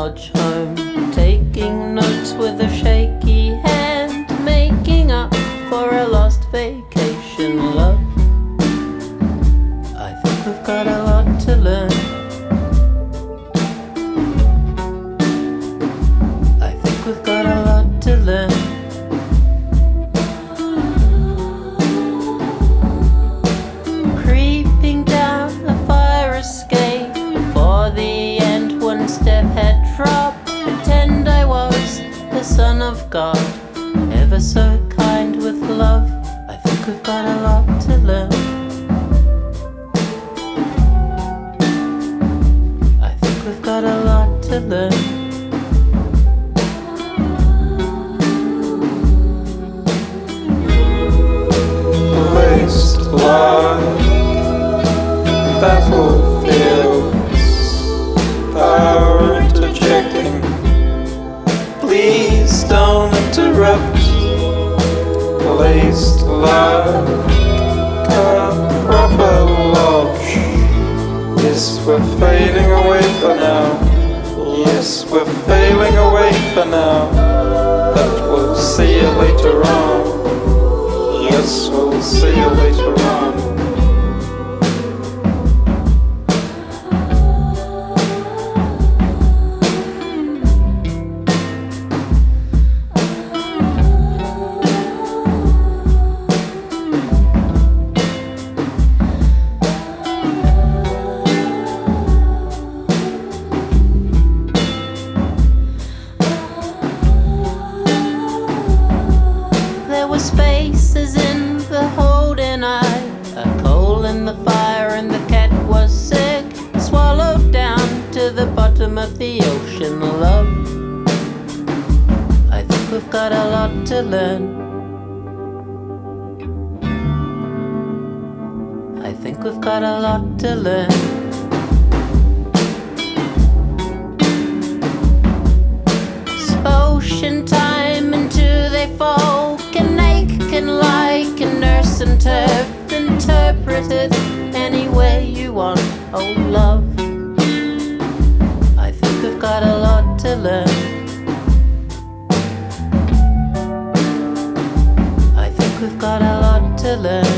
lodge home, taking notes with a shaky hand, making up for a lost vacation, love. I think we've got a lot to learn. I think we've got a lot to learn. Creeping down a fire escape, before the end one step had dropped. Pretend I was the son of God, ever so kind with love. I think we've got a lot to learn. I think we've got a lot to learn. Wasteland, battlefields, power interjecting. Please don't interrupt. Wasteland, a proper lodge. Yes, we're fading away for now. Yes, we're failing away for now. But we'll see you later on. Yes, we'll see you later on. There were spaces in the holding eye, a coal in the fire, and the cat was sick, swallowed down to the bottom of the ocean, love. I think we've got a lot to learn. I think we've got a lot to learn. Ocean time until they fall, can ache, can lie, can nurse and interpret it any way you want, oh love. I think we've got a lot to learn. I think we've got a lot to learn.